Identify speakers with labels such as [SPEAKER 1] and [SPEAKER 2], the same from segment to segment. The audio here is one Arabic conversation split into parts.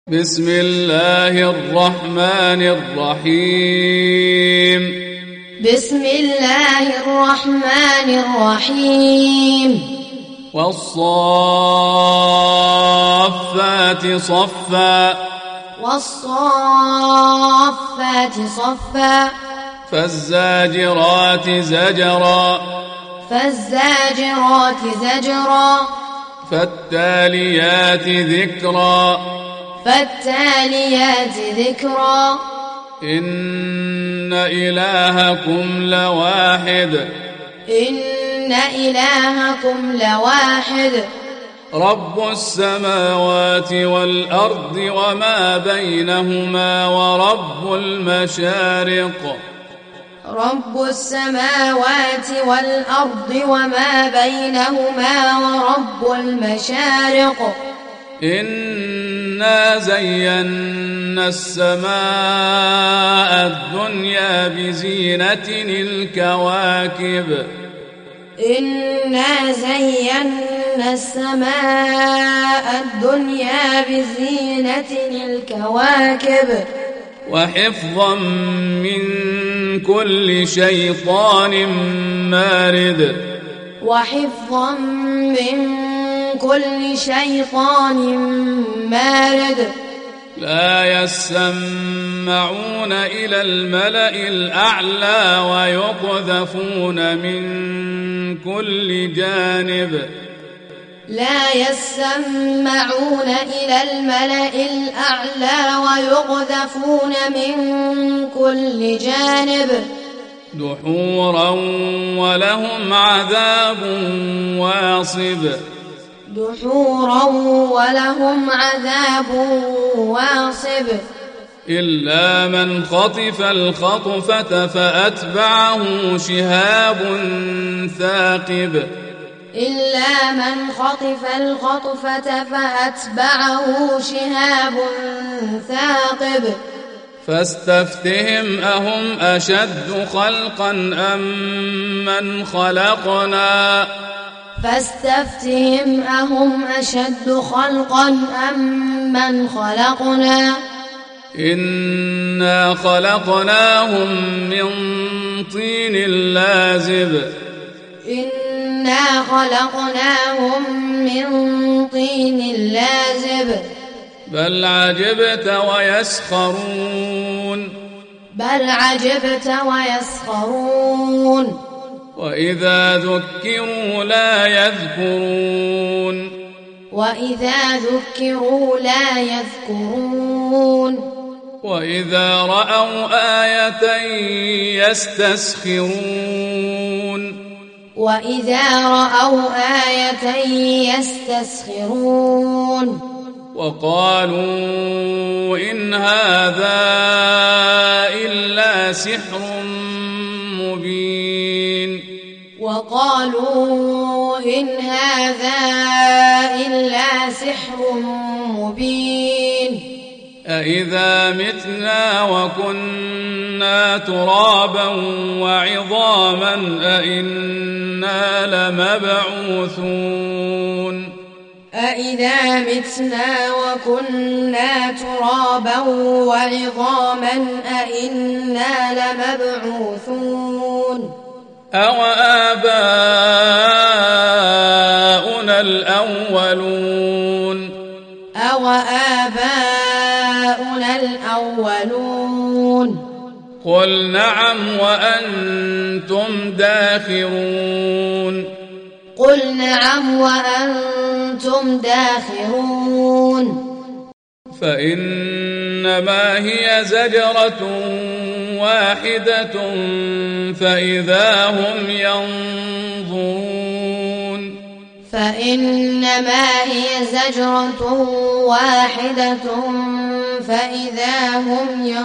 [SPEAKER 1] بسم الله الرحمن الرحيم.
[SPEAKER 2] بسم الله الرحمن الرحيم.
[SPEAKER 1] والصافات صفا.
[SPEAKER 2] والصافات صفا.
[SPEAKER 1] فالزاجرات زجرا.
[SPEAKER 2] فالزاجرات زجرا.
[SPEAKER 1] فالتاليات ذكرا.
[SPEAKER 2] فالتاليات ذكرا.
[SPEAKER 1] إن إلهكم لواحد.
[SPEAKER 2] إن إلهكم لواحد.
[SPEAKER 1] رب السماوات والأرض وما بينهما ورب المشارق.
[SPEAKER 2] رب السماوات والأرض وما بينهما ورب المشارق.
[SPEAKER 1] إنا زينا السماء الدنيا بزينة الكواكب.
[SPEAKER 2] إنا زينا السماء الدنيا بزينة الكواكب.
[SPEAKER 1] وحفظا من كل شيطان مارد.
[SPEAKER 2] وحفظا من كل شيطان مارد.
[SPEAKER 1] لا يسمعون إلى الملأ الأعلى ويقذفون من كل جانب.
[SPEAKER 2] لا يسمعون إلى الملأ الأعلى ويقذفون من كل جانب.
[SPEAKER 1] دحورا ولهم عذاب واصب.
[SPEAKER 2] دحورا ولهم عذاب واصب.
[SPEAKER 1] إلا من خطف الخطفة فأتبعه شهاب ثاقب.
[SPEAKER 2] إلا من خطف الخطفة فأتبعه شهاب ثاقب.
[SPEAKER 1] فاستفتهم أهم أشد خلقا أم من خلقنا.
[SPEAKER 2] فاستفتهم أهم أشد خلقا أم من خلقنا.
[SPEAKER 1] إنا خلقناهم من طين لازب.
[SPEAKER 2] إنا خلقناهم من طين لازب.
[SPEAKER 1] بل عجبت ويسخرون.
[SPEAKER 2] بل عجبت ويسخرون.
[SPEAKER 1] وإذا ذكروا لا يذكرون.
[SPEAKER 2] وإذا ذكروا لا يذكرون.
[SPEAKER 1] وإذا رأوا آية يستسخرون.
[SPEAKER 2] وإذا رأوا آية يستسخرون.
[SPEAKER 1] وقالوا إن هذا إلا سحر مبين.
[SPEAKER 2] وقالوا إن هذا إلا سحر مبين.
[SPEAKER 1] أإذا متنا وكنا ترابا وعظاما أإنا لمبعوثون.
[SPEAKER 2] أإذا متنا وكنا ترابا وعظاما أإنا لمبعوثون.
[SPEAKER 1] أوآباؤنا الأولون.
[SPEAKER 2] أوآباؤنا الأولون.
[SPEAKER 1] قل نعم وأنتم داخرون.
[SPEAKER 2] قل نعم وأنتم داخرون.
[SPEAKER 1] فإنما هي زجرة واحدة فإذا هم ينظرون.
[SPEAKER 2] فإنما هي زجرة واحدة فإذا هم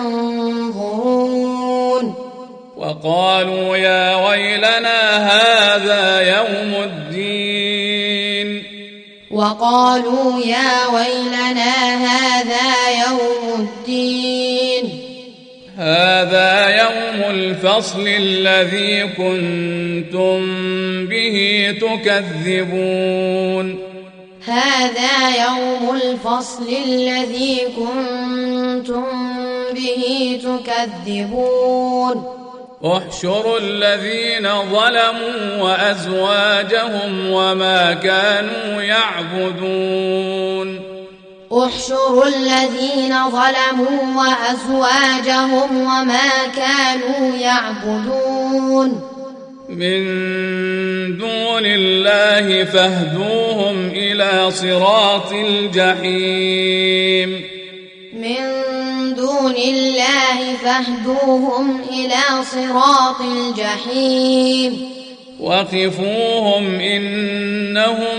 [SPEAKER 2] ينظرون.
[SPEAKER 1] وقالوا يا ويلنا هذا يوم الدين.
[SPEAKER 2] وقالوا يا ويلنا هذا يوم الدين.
[SPEAKER 1] هذا يوم الفصل الذي كنتم به تكذبون.
[SPEAKER 2] هذا يوم الفصل الذي كنتم به تكذبون
[SPEAKER 1] احشروا الذين ظلموا وأزواجهم وما كانوا يعبدون
[SPEAKER 2] احشروا الذين ظلموا وأزواجهم وما كانوا يعبدون
[SPEAKER 1] من دون الله فاهدوهم إلى صراط الجحيم
[SPEAKER 2] من دون الله فاهدوهم إلى صراط الجحيم
[SPEAKER 1] وقفوهم إنهم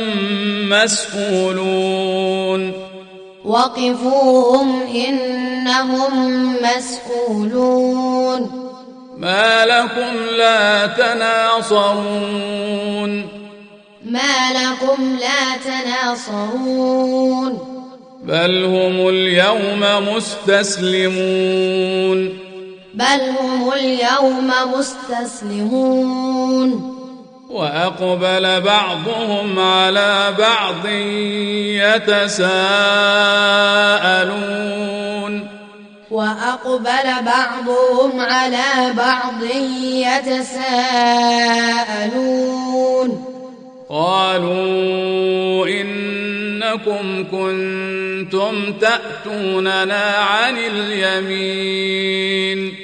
[SPEAKER 1] مسؤولون
[SPEAKER 2] وقفوهم إنهم مسؤولون
[SPEAKER 1] ما لكم لا تناصرون
[SPEAKER 2] ما لكم لا تناصرون
[SPEAKER 1] بل هم اليوم مستسلمون
[SPEAKER 2] بل هم اليوم مستسلمون
[SPEAKER 1] وأقبل بعضهم على بعض يتساءلون
[SPEAKER 2] وأقبل بعضهم على بعض يتساءلون
[SPEAKER 1] قالوا إنكم كنتم تأتوننا عن اليمين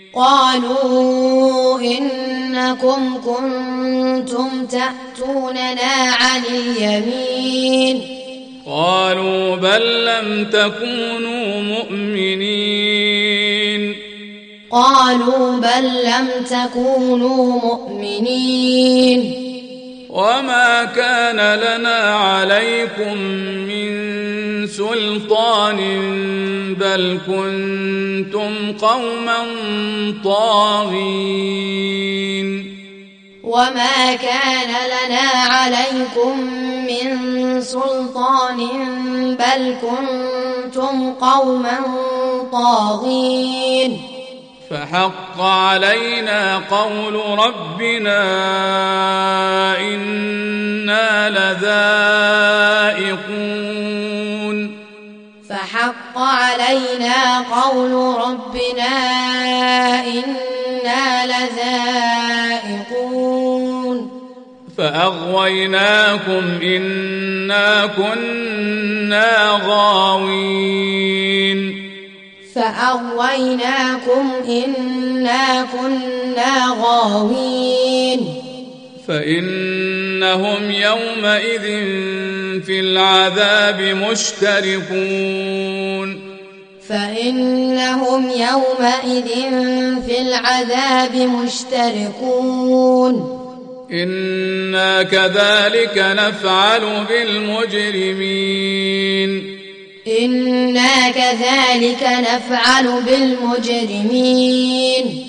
[SPEAKER 2] قالوا إنكم كنتم تأتوننا عن اليمين
[SPEAKER 1] قالوا بل لم تكونوا مؤمنين
[SPEAKER 2] قالوا بل لم تكونوا مؤمنين
[SPEAKER 1] وما كان لنا عليكم من سلطان بل كنتم قوما طاغين
[SPEAKER 2] وما كان لنا عليكم من سلطان بل كنتم قوما طاغين
[SPEAKER 1] فحق علينا قول ربنا إنا لذائقون
[SPEAKER 2] فحق علينا قول ربنا إنا لذائقون
[SPEAKER 1] فأغويناكم إنا كنا غاوين
[SPEAKER 2] فأغويناكم إنا كنا غاوين
[SPEAKER 1] فإنهم يومئذ في العذاب مشتركون
[SPEAKER 2] فإنهم يومئذ في العذاب مشتركون
[SPEAKER 1] إنا كذلك نفعل بالمجرمين
[SPEAKER 2] إنا كذلك نفعل بالمجرمين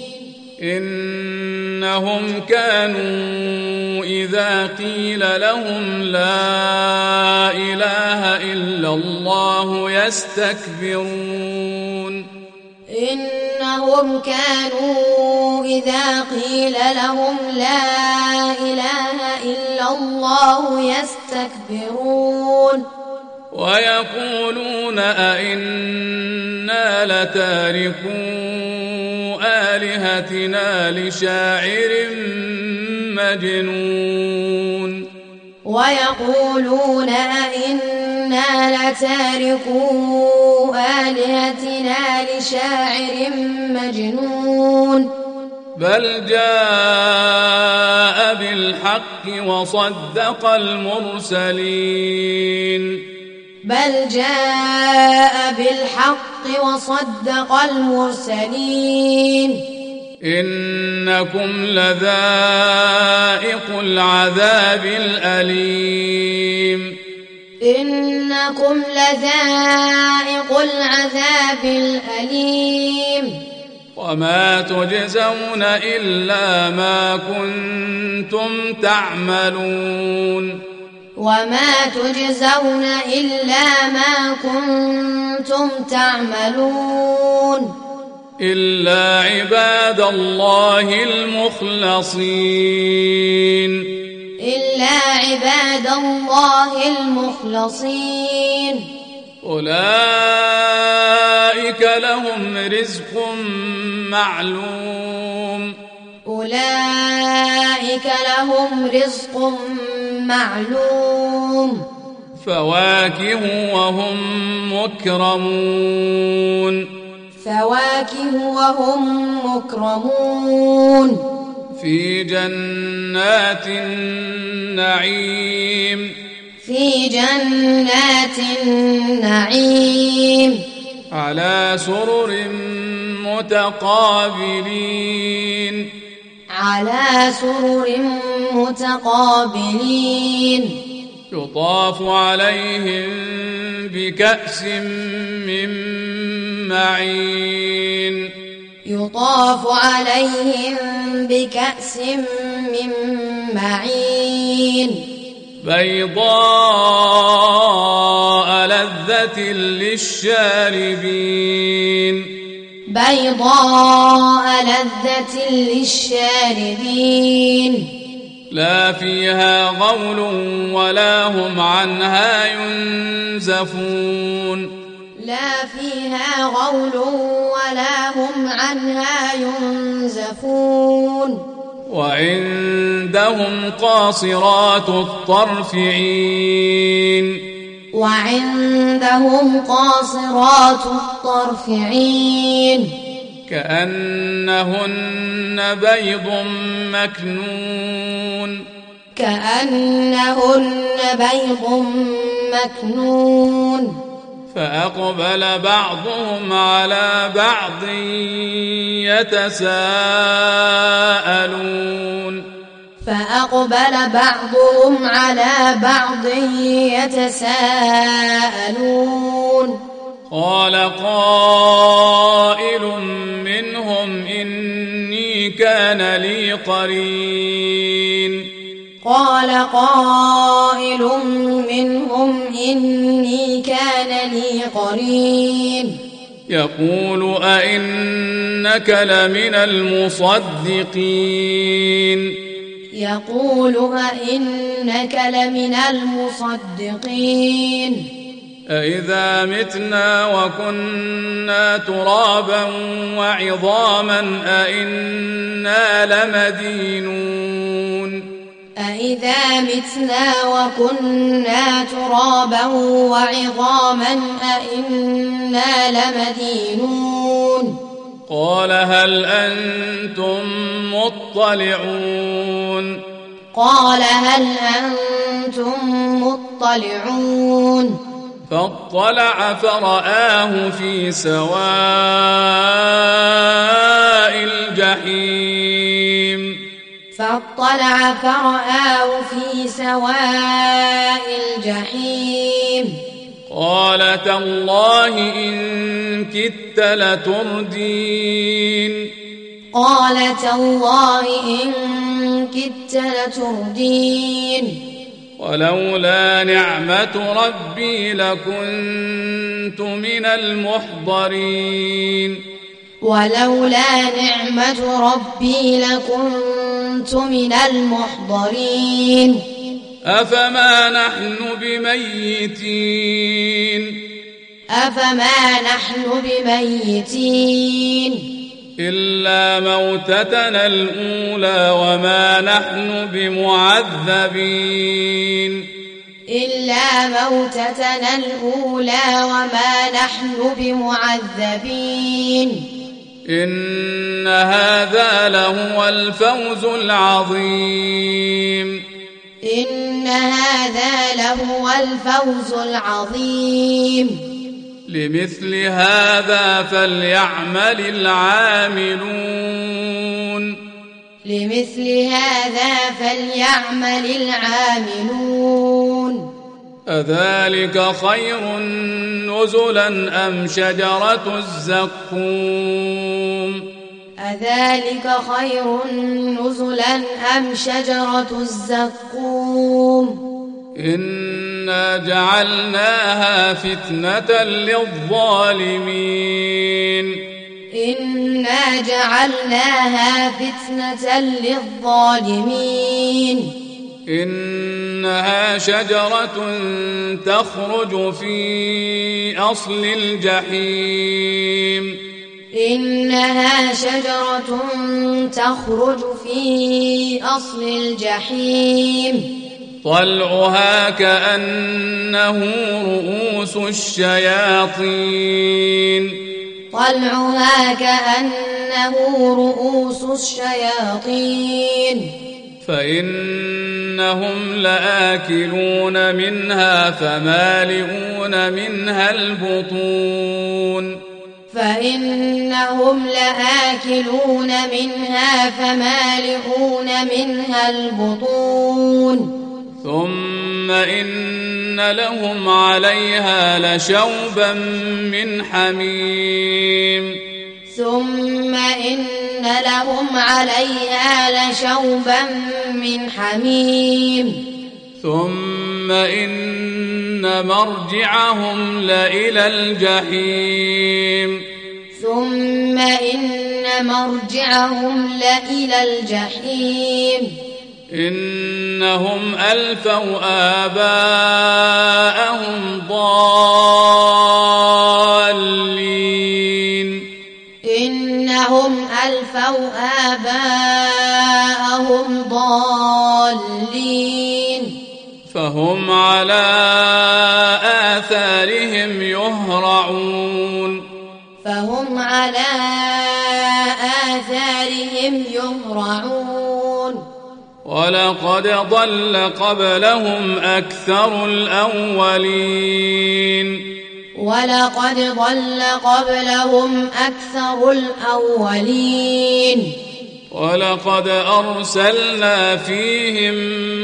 [SPEAKER 1] إنهم كانوا إذا قيل لهم لا إله إلا الله يستكبرون
[SPEAKER 2] إنهم كانوا إذا قيل لهم لا إله إلا الله يستكبرون
[SPEAKER 1] ويقولون أئنا لتاركو آلهتنا لشاعر مجنون
[SPEAKER 2] ويقولون أئنا لتاركو آلهتنا لشاعر مجنون
[SPEAKER 1] بل جاء بالحق وصدق المرسلين
[SPEAKER 2] بل جاء بالحق وصدق المرسلين
[SPEAKER 1] إنكم لذائق العذاب الأليم
[SPEAKER 2] إنكم لذائق العذاب الأليم
[SPEAKER 1] وما تجزون إلا ما كنتم تعملون
[SPEAKER 2] وما تجزون إلا ما كنتم تعملون
[SPEAKER 1] إلا عباد الله المخلصين
[SPEAKER 2] إلا عباد الله المخلصين
[SPEAKER 1] أولئك لهم رزق معلوم
[SPEAKER 2] أولئك لهم رزق معلوم
[SPEAKER 1] فواكه وهم مكرمون
[SPEAKER 2] فواكه وهم مكرمون
[SPEAKER 1] في جنات النعيم
[SPEAKER 2] في جنات النعيم
[SPEAKER 1] على سرر متقابلين
[SPEAKER 2] على سرر متقابلين
[SPEAKER 1] يطاف عليهم بكأس من معين
[SPEAKER 2] يطاف عليهم بكأس من معين
[SPEAKER 1] بيضاء لذة للشاربين
[SPEAKER 2] بيضاء لذة للشاربين
[SPEAKER 1] لا فيها غول ولا هم عنها ينزفون
[SPEAKER 2] لا فيها غول ولا هم عنها ينزفون
[SPEAKER 1] وعندهم قاصرات الطرف عين
[SPEAKER 2] وعندهم قاصرات الطرف عين
[SPEAKER 1] كأنهن بيض مكنون
[SPEAKER 2] كأنهن بيض مكنون
[SPEAKER 1] فأقبل بعضهم على بعض يتساءلون
[SPEAKER 2] فأقبل بعضهم على بعض يتساءلون
[SPEAKER 1] قال قائل منهم إني كان لي قرين
[SPEAKER 2] قال قائل منهم إني كان لي قرين
[SPEAKER 1] يقول أئنك لمن المصدقين
[SPEAKER 2] يقول أئنك لمن المصدقين
[SPEAKER 1] أإذا متنا وكنا ترابا وعظاما أئنا لمدينون
[SPEAKER 2] أإذا متنا وكنا ترابا وعظاما أئنا لمدينون
[SPEAKER 1] قال هل أنتم مطلعون
[SPEAKER 2] قال هل أنتم مطلعون
[SPEAKER 1] فاطلع فرآه في سواء الجحيم
[SPEAKER 2] فاطلع فرآه في سواء الجحيم
[SPEAKER 1] قال تالله إن كدت لتردين
[SPEAKER 2] قال تالله إن كدت لتردين
[SPEAKER 1] ولولا نعمة ربي لكنت من المحضرين
[SPEAKER 2] ولولا نعمة ربي لكنت من المحضرين
[SPEAKER 1] أفما نحن بميتين
[SPEAKER 2] أفما نحن بميتين
[SPEAKER 1] إلا موتتنا الأولى وما نحن بمعذبين
[SPEAKER 2] إلا موتتنا الأولى وما نحن بمعذبين
[SPEAKER 1] إن هذا لهو الفوز العظيم
[SPEAKER 2] إن هذا لهو الفوز العظيم
[SPEAKER 1] لمثل هذا فليعمل العاملون
[SPEAKER 2] لمثل هذا فليعمل العاملون
[SPEAKER 1] أذلك خير نزلا أم شجرة الزقوم
[SPEAKER 2] أذلك خير نزلا أم شجرة الزقوم
[SPEAKER 1] إنا جعلناها فتنة للظالمين
[SPEAKER 2] إنا جعلناها فتنة للظالمين
[SPEAKER 1] إنها شجرة تخرج في أصل الجحيم
[SPEAKER 2] إنها شجرة تخرج في أصل الجحيم
[SPEAKER 1] طلعها كأنه رؤوس الشياطين
[SPEAKER 2] طلعها كأنه رؤوس الشياطين
[SPEAKER 1] فإنهم لآكلون منها فمالئون منها البطون
[SPEAKER 2] فإنهم لآكلون منها فمالئون منها البطون
[SPEAKER 1] ثم إن لهم عليها لشوبا من حميم
[SPEAKER 2] ثم إن لهم عليها لشوبا من حميم
[SPEAKER 1] ثم إن مرجعهم لإلى الجحيم
[SPEAKER 2] ثم إن مرجعهم لإلى الجحيم
[SPEAKER 1] إنهم ألفوا آباءهم ضالين
[SPEAKER 2] إنهم ألفوا آباءهم ضالين
[SPEAKER 1] فهم على آثارهم يهرعون
[SPEAKER 2] فهم على آثارهم يهرعون
[SPEAKER 1] ولقد ضل قبلهم أكثر الأولين
[SPEAKER 2] ولقد ضل قبلهم أكثر الأولين
[SPEAKER 1] ولقد أرسلنا فيهم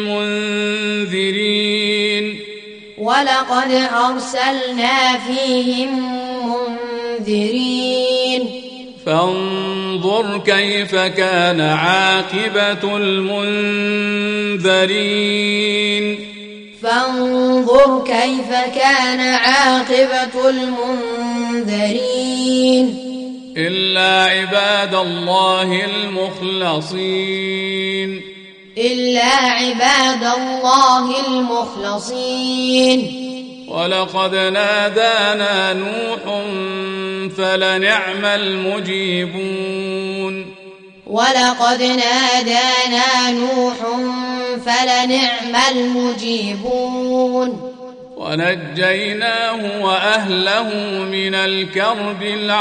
[SPEAKER 1] منذرين
[SPEAKER 2] ولقد أرسلنا فيهم منذرين
[SPEAKER 1] فانظر كيف كان عاقبة المنذرين
[SPEAKER 2] فانظر كيف كان عاقبة المنذرين
[SPEAKER 1] إلا عباد الله المخلصين
[SPEAKER 2] إلا عباد الله المخلصين
[SPEAKER 1] ولقد نادانا نوح فلنعم المجيبون
[SPEAKER 2] ولقد نادانا نوح فلنعم المجيبون
[SPEAKER 1] ونجيناه وأهله من الكرب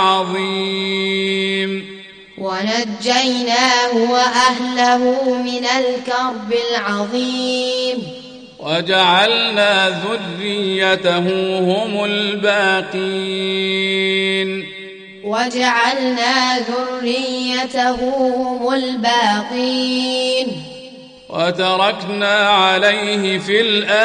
[SPEAKER 1] العظيم
[SPEAKER 2] ونجيناه وأهله من الكرب العظيم
[SPEAKER 1] وجعلنا ذريته هم الباقين
[SPEAKER 2] وجعلنا ذريته هم الباقين
[SPEAKER 1] وتركنا عليه في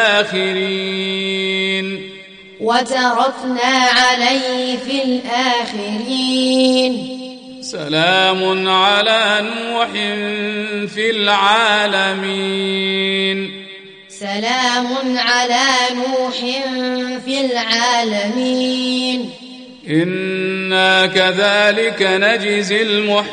[SPEAKER 1] الآخرين
[SPEAKER 2] وتركنا عليه في الآخرين
[SPEAKER 1] سلام على نوح في العالمين
[SPEAKER 2] سلام على نوح في العالمين
[SPEAKER 1] إنا كذلك نجزي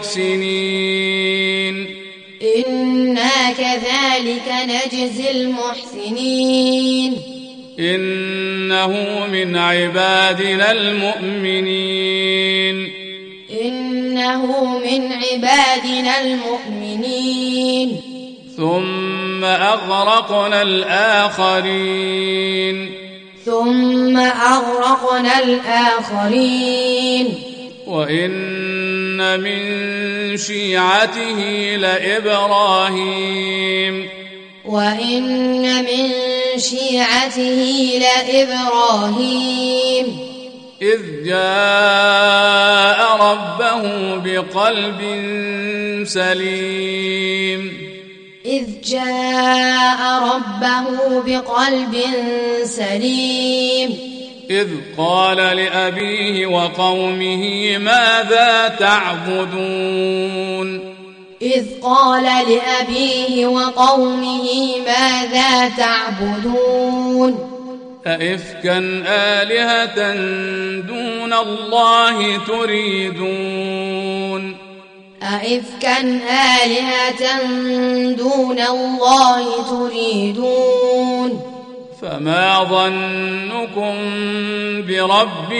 [SPEAKER 1] المحسنين
[SPEAKER 2] إنا كذلك نجزي المحسنين
[SPEAKER 1] إنه من عبادنا المؤمنين
[SPEAKER 2] إنه من عبادنا المؤمنين
[SPEAKER 1] ثم أغرقنا الآخرين
[SPEAKER 2] ثم أغرقنا الآخرين
[SPEAKER 1] وإن من شيعته لإبراهيم
[SPEAKER 2] وإن من شيعته لإبراهيم
[SPEAKER 1] إذ جاء ربه بقلب سليم
[SPEAKER 2] إذ جاء ربه بقلب سليم
[SPEAKER 1] إذ قال لأبيه وقومه ماذا تعبدون
[SPEAKER 2] إذ قال لأبيه وقومه ماذا تعبدون
[SPEAKER 1] أئفكا آلهة دون الله تريدون
[SPEAKER 2] أئفكا آلهة دون الله تريدون
[SPEAKER 1] فما ظنكم برب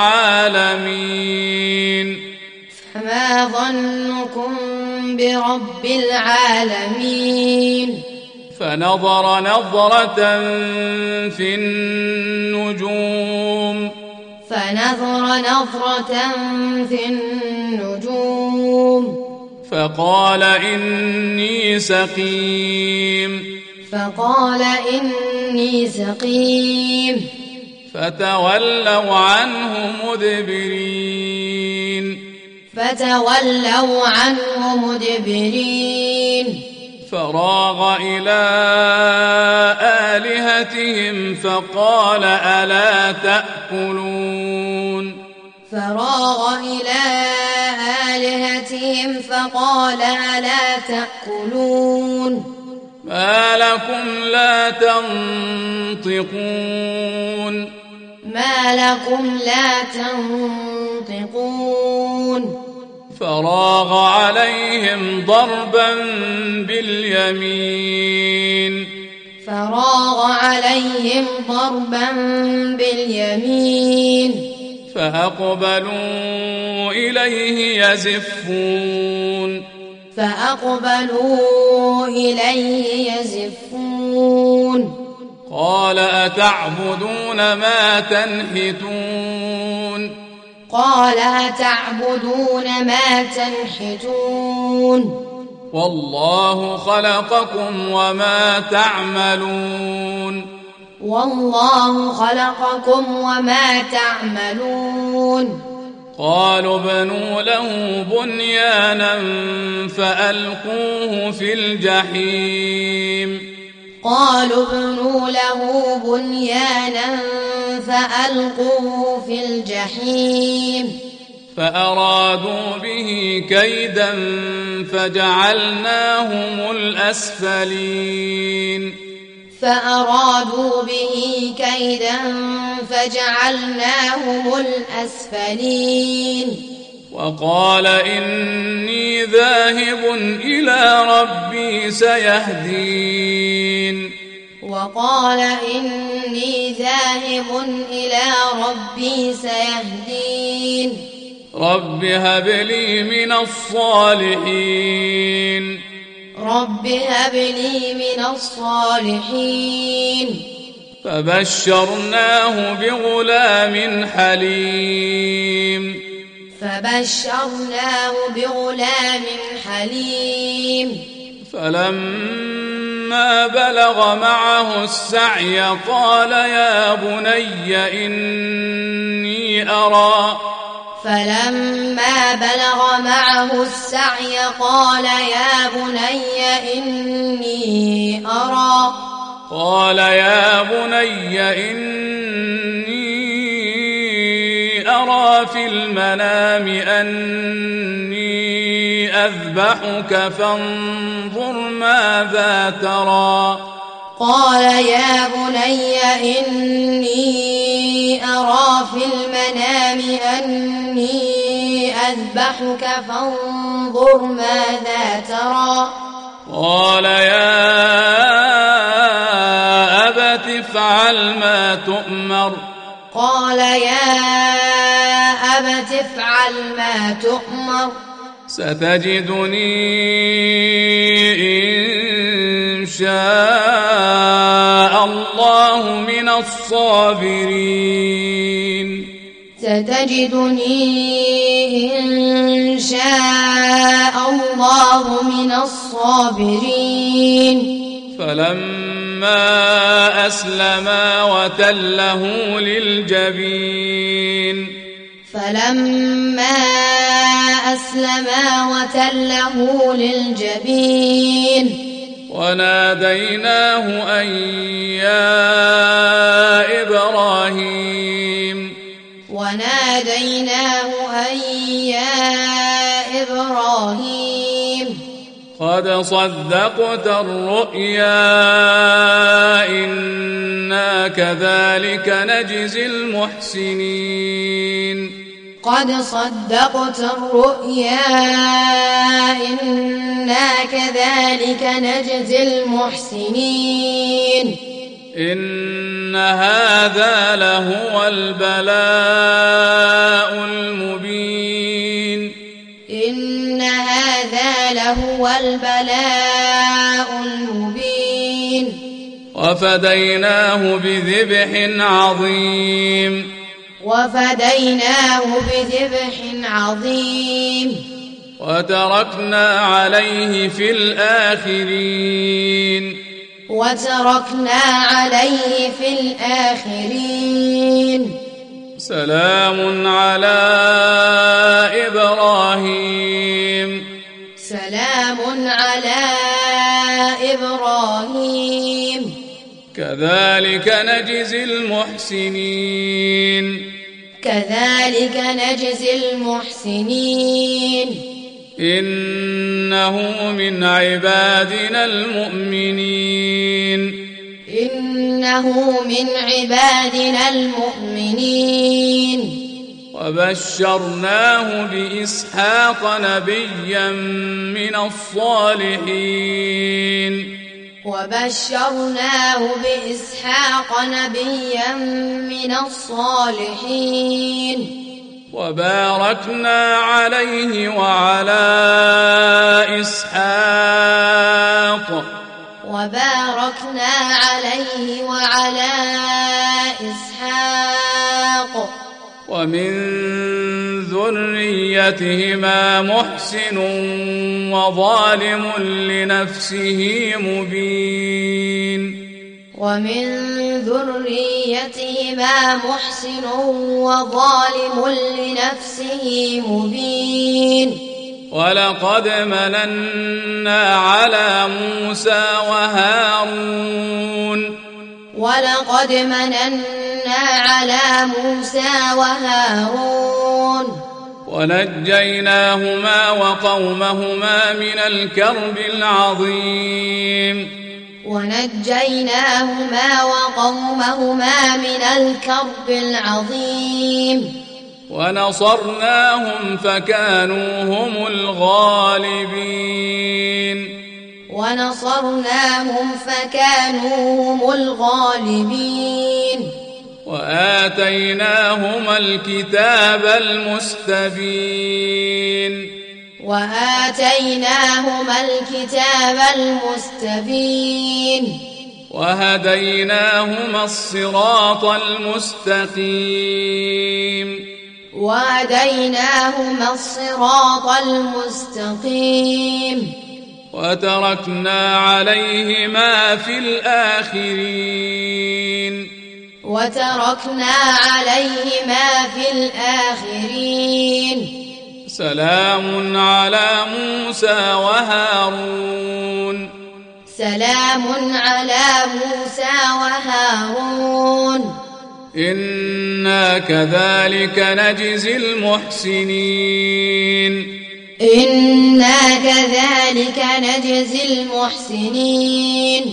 [SPEAKER 1] العالمين
[SPEAKER 2] فما ظنكم برب العالمين
[SPEAKER 1] فنظر نظرة في النجوم فقال إني سقيم فتولوا عنه مدبرين فراغ إلى آلهتهم فقال ألا تأكلون ما لكم لا تنطقون فراغ عليهم ضربا باليمين فأقبلوا إليه يزفون قال أتعبدون ما تنحتون والله خلقكم وما تعملون قالوا ابنوا له بنيانا فألقوه في الجحيم فأرادوا به كيدا فجعلناهم الأسفلين وقال إني ذاهب إلى ربي سيهدين رب هب لي من الصالحين فبشرناه بغلام حليم فلما بلغ معه السعي قال يا بني إني أرى في المنام أني أذبحك فانظر ماذا ترى
[SPEAKER 2] قال يا بني إني أرى في المنام أني أذبحك فانظر ماذا ترى
[SPEAKER 1] قال يا أبت افعل ما تؤمر ستجدني إن شاء الله من الصابرين فلما أسلما وتله للجبين وناديناه أن يا إبراهيم قد صدقت الرؤيا إنا كذلك نجزي المحسنين
[SPEAKER 2] قد صدقت الرؤيا إنا كذلك نجزي المحسنين
[SPEAKER 1] إن هذا لهو البلاء المبين
[SPEAKER 2] إن هذا لهو البلاء المبين
[SPEAKER 1] وفديناه بذبح عظيم
[SPEAKER 2] وفديناه بذبح عظيم
[SPEAKER 1] وتركنا عليه في الآخرين
[SPEAKER 2] وتركنا عليه في الآخرين
[SPEAKER 1] سلام على إبراهيم
[SPEAKER 2] سلام على إبراهيم
[SPEAKER 1] كذلك نجزي المحسنين
[SPEAKER 2] كذلك نجزي المحسنين
[SPEAKER 1] إنه من عبادنا المؤمنين
[SPEAKER 2] إنه من عبادنا المؤمنين
[SPEAKER 1] وبشرناه بإسحاق نبيا من الصالحين
[SPEAKER 2] وبشرناه بإسحاق نبيا من الصالحين
[SPEAKER 1] وباركنا عليه وعلى إسحاق
[SPEAKER 2] وباركنا عليه وعلى إسحاق
[SPEAKER 1] ومن ذريتهما محسن وظالم لنفسه مبين
[SPEAKER 2] ومن ذريتهما محسن وظالم لنفسه مبين
[SPEAKER 1] ولقد مننا على موسى وهارون
[SPEAKER 2] ولقد مننا على موسى وهارون
[SPEAKER 1] ونجيناهما وقومهما من الكرب العظيم
[SPEAKER 2] ونجيناهما وقومهما من الكرب العظيم
[SPEAKER 1] ونصرناهم فكانوا هم الغالبين
[SPEAKER 2] ونصرناهم فكانوا هم الغالبين
[SPEAKER 1] وآتيناهما الكتاب المستبين
[SPEAKER 2] وآتيناهما الكتاب المستبين
[SPEAKER 1] وهديناهما الصراط المستقيم
[SPEAKER 2] وهديناهما الصراط المستقيم
[SPEAKER 1] وتركنا عليهما في الآخرين
[SPEAKER 2] وتركنا عليهما في الآخرين
[SPEAKER 1] سلام على موسى وهارون
[SPEAKER 2] سلام على موسى وهارون
[SPEAKER 1] إنا كذلك نجزي المحسنين
[SPEAKER 2] إنا كذلك نجزي المحسنين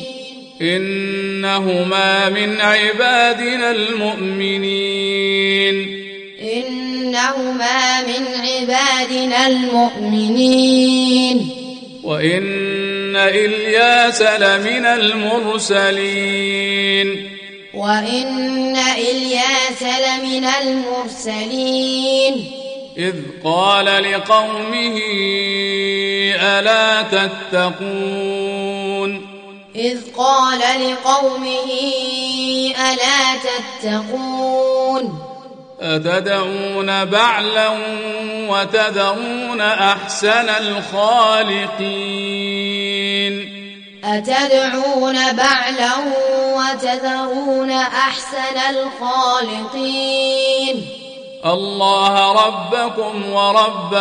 [SPEAKER 1] إنهما من عبادنا المؤمنين
[SPEAKER 2] إنهما من عبادنا المؤمنين
[SPEAKER 1] وإن إلياس لمن المرسلين
[SPEAKER 2] وإن إلياس لمن المرسلين
[SPEAKER 1] إذ قال لقومه ألا تتقون
[SPEAKER 2] إذ قال لقومه ألا تتقون
[SPEAKER 1] أتدعون بعلا وتذرون أحسن الخالقين
[SPEAKER 2] أتدعون بعلا وتذرون أحسن الخالقين
[SPEAKER 1] الله ربكم ورب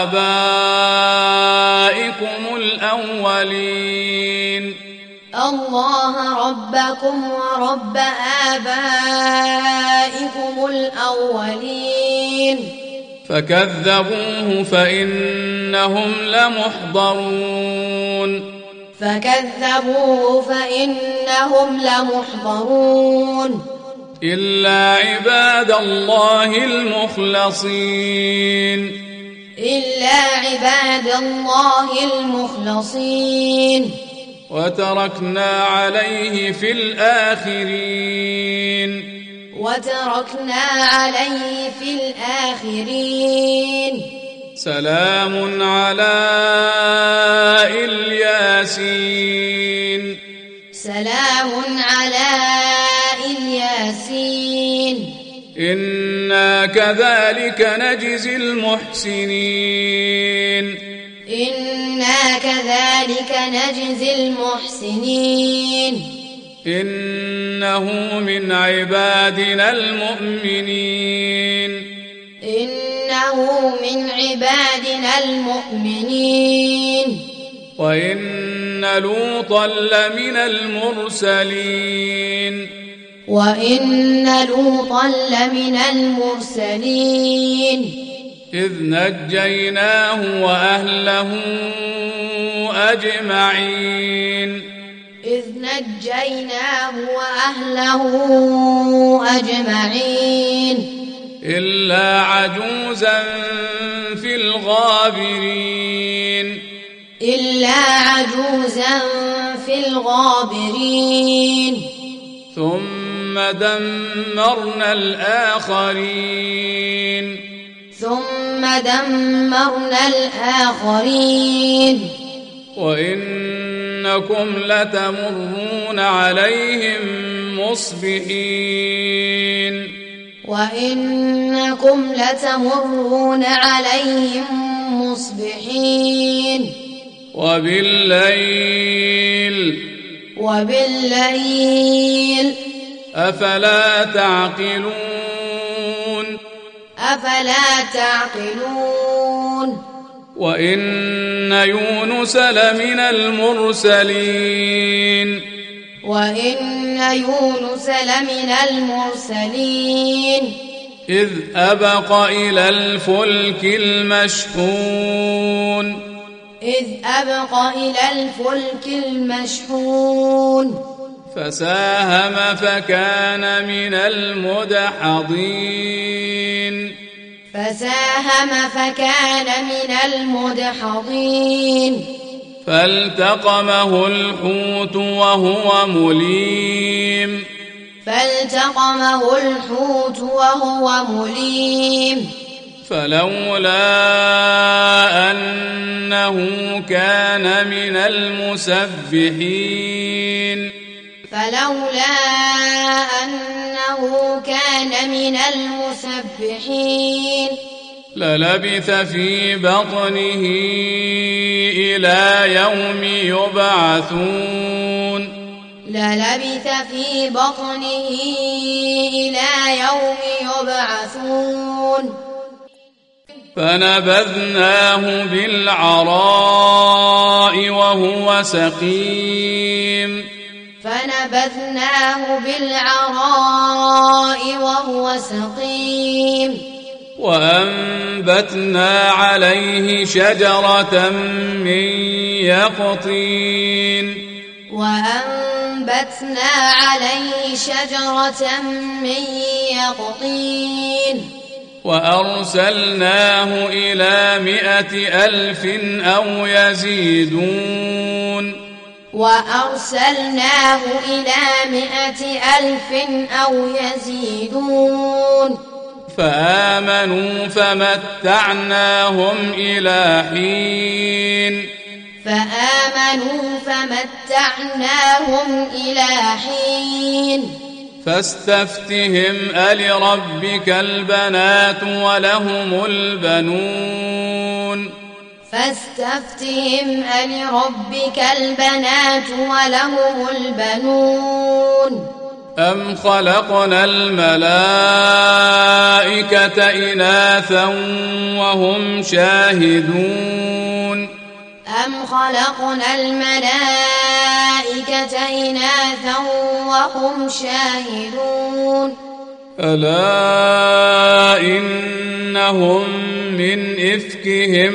[SPEAKER 1] آبائكم الأولين
[SPEAKER 2] الله ربكم ورب آبائكم الأولين
[SPEAKER 1] فكذبوه فإنهم لمحضرون
[SPEAKER 2] فكذبوه فإنهم لمحضرون
[SPEAKER 1] إلا عباد الله المخلصين
[SPEAKER 2] إلا عباد الله المخلصين
[SPEAKER 1] وتركنا عليه في الآخرين
[SPEAKER 2] وتركنا عليه في الآخرين
[SPEAKER 1] سلام على الياسين
[SPEAKER 2] سلام على الياسين
[SPEAKER 1] إنا كذلك نجزي المحسنين
[SPEAKER 2] إنا كذلك نجزي المحسنين
[SPEAKER 1] إنه من عبادنا المؤمنين
[SPEAKER 2] إنه من عبادنا المؤمنين
[SPEAKER 1] وإن لوطا لمن المرسلين
[SPEAKER 2] وإن لوطا لمن المرسلين
[SPEAKER 1] إذ نجيناه وأهله أجمعين
[SPEAKER 2] إذ نجيناه وأهله أجمعين
[SPEAKER 1] إلا عجوزا في الغابرين
[SPEAKER 2] إلا عجوزا في الغابرين
[SPEAKER 1] ثم دمرنا الآخرين
[SPEAKER 2] ثم دمرنا الآخرين
[SPEAKER 1] وإنكم لتمرون عليهم مصبحين
[SPEAKER 2] وإنكم لتمرون عليهم مصبحين وبالليل
[SPEAKER 1] أفلا تعقلون وإن يونس لمن المرسلين إذ أبق إلى الفلك المشحون فساهم فكان من المدحضين فالتقمه الحوت وهو مليم فلولا أنه كان من المسبحين للبث في بطنه إلى يوم يبعثون فنبذناه بالعراء وهو سقيم وأنبتنا عليه شجرة من يقطين وأرسلناه إلى 100,000 أو يزيدون فآمنوا فمتعناهم إلى حين فاستفتهم ألربك البنات ولهم البنون أم خلقنا الملائكة إناثا وهم شاهدون ألا إنهم من إفكهم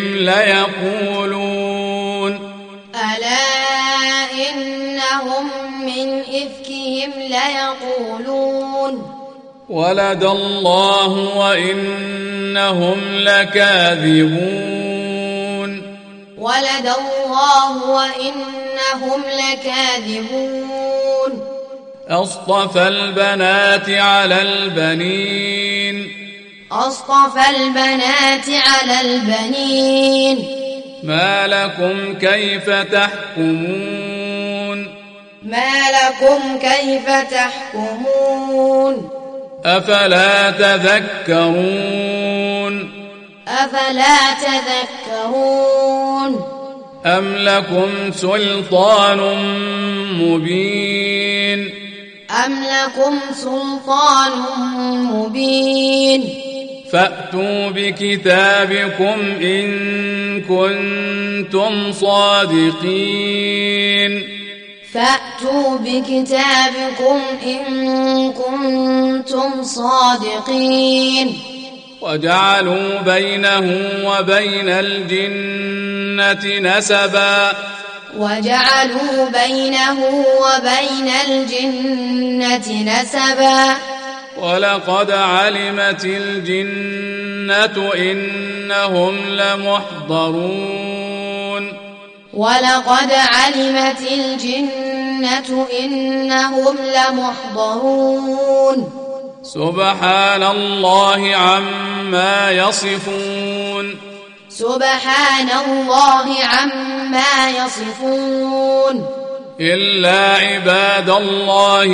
[SPEAKER 1] ليقولون ولد الله وإنهم لكاذبون
[SPEAKER 2] ولد الله وإنهم لكاذبون
[SPEAKER 1] أصطفى البنات على البنين
[SPEAKER 2] أصطفى البنات على البنين
[SPEAKER 1] ما لكم كيف تحكمون
[SPEAKER 2] ما لكم كيف تحكمون
[SPEAKER 1] أفلا تذكرون
[SPEAKER 2] أفلا تذكرون
[SPEAKER 1] أم لكم سلطان مبين
[SPEAKER 2] أم لكم سلطان مبين
[SPEAKER 1] فأتوا بكتابكم إن كنتم صادقين
[SPEAKER 2] فأتوا بكتابكم إن كنتم صادقين
[SPEAKER 1] وجعلوا بينه وبين الجنة نسبا
[SPEAKER 2] وجعلوا بينه وبين الجنة نسبا
[SPEAKER 1] ولقد علمت الجنة إنهم لمحضرون
[SPEAKER 2] ولقد علمت الجنة إنهم لمحضرون
[SPEAKER 1] سبحان الله عما يصفون
[SPEAKER 2] سبحان الله عما يصفون
[SPEAKER 1] إلا عباد الله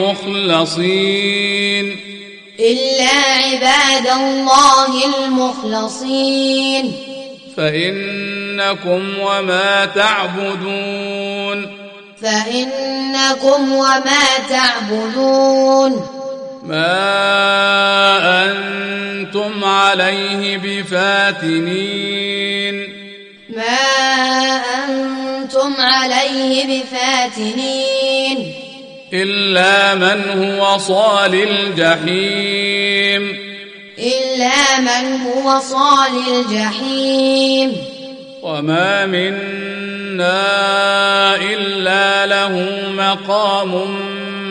[SPEAKER 1] المخلصين
[SPEAKER 2] إلا عباد الله المخلصين
[SPEAKER 1] فإنكم وما تعبدون
[SPEAKER 2] فإنكم وما تعبدون
[SPEAKER 1] ما أنتم عليه بفاتنين
[SPEAKER 2] ما أنتم عليه بفاتنين
[SPEAKER 1] إلا من هو صال الجحيم
[SPEAKER 2] إلا من هو صال الجحيم
[SPEAKER 1] وما منا إلا له مقام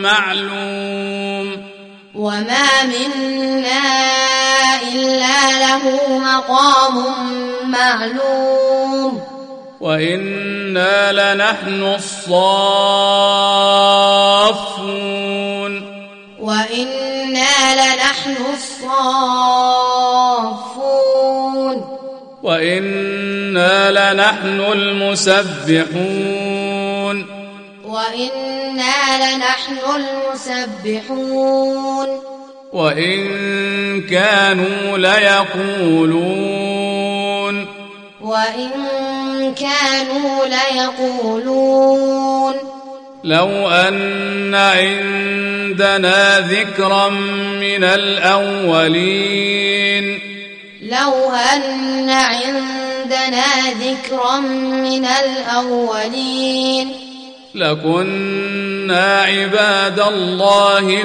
[SPEAKER 1] معلوم
[SPEAKER 2] وما منا إلا له مقام معلوم
[SPEAKER 1] وإنا لنحن الصافون
[SPEAKER 2] وإنا لنحن الصافون
[SPEAKER 1] وإنا لنحن المسبحون
[SPEAKER 2] وإنا لنحن المسبحون
[SPEAKER 1] وإن كانوا ليقولون
[SPEAKER 2] وإن كانوا ليقولون
[SPEAKER 1] لو أن عندنا ذكرا من الأولين
[SPEAKER 2] لو أن عندنا ذكرا من الأولين
[SPEAKER 1] لكنا عباد الله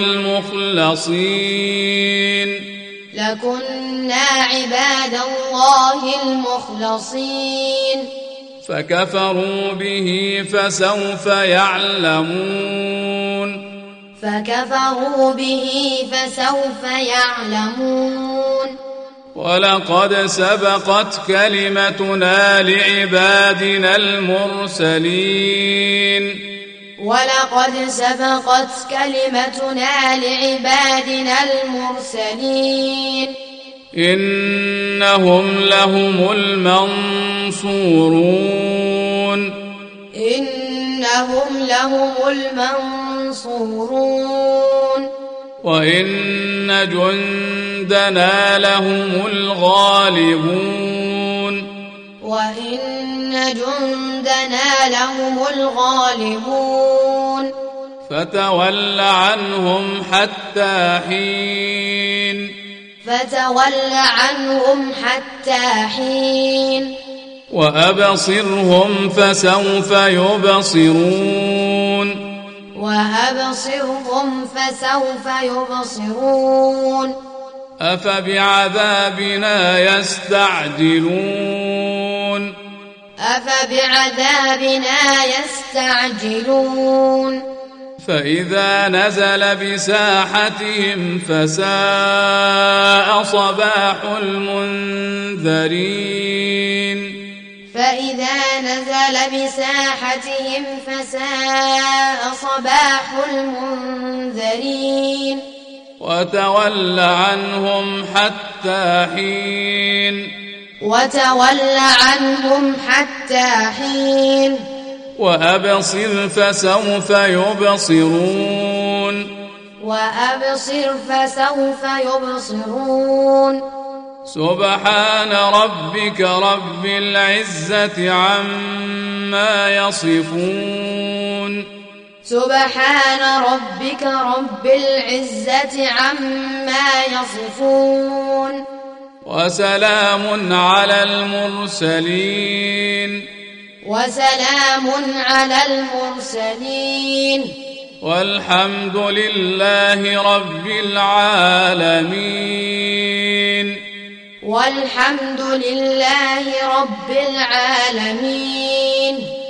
[SPEAKER 1] المخلصين
[SPEAKER 2] لكنا عباد الله المخلصين
[SPEAKER 1] فكفروا به فسوف يعلمون
[SPEAKER 2] فكفروا به فسوف يعلمون
[SPEAKER 1] ولقد سبقت كلمتنا لعبادنا المرسلين
[SPEAKER 2] ولقد سبقت كلمتنا لعبادنا المرسلين
[SPEAKER 1] إنهم لهم المنصورون
[SPEAKER 2] إنهم لهم المنصورون
[SPEAKER 1] وإن جندنا لهم الغالبون
[SPEAKER 2] وإن جندنا لهم الغالبون
[SPEAKER 1] فتول عنهم حتى حين
[SPEAKER 2] فتول عنهم حتى حين
[SPEAKER 1] وأبصرهم فسوف يبصرون
[SPEAKER 2] وأبصرهم فسوف يبصرون
[SPEAKER 1] أفبعذابنا يستعجلون
[SPEAKER 2] أفبعذابنا يستعجلون
[SPEAKER 1] فإذا نزل بساحتهم فساء صباح المنذرين
[SPEAKER 2] فإذا نزل بساحتهم فساء صباح المنذرين
[SPEAKER 1] وتول عنهم حتى حين
[SPEAKER 2] وتول عنهم حتى حين
[SPEAKER 1] وأبصر فسوف يبصرون
[SPEAKER 2] وأبصر فسوف يبصرون
[SPEAKER 1] سبحان ربك رب العزة عما يصفون
[SPEAKER 2] سبحان ربك رب العزة عما يصفون
[SPEAKER 1] وسلام على المرسلين
[SPEAKER 2] وسلام على المرسلين
[SPEAKER 1] والحمد لله رب العالمين
[SPEAKER 2] والحمد لله رب العالمين.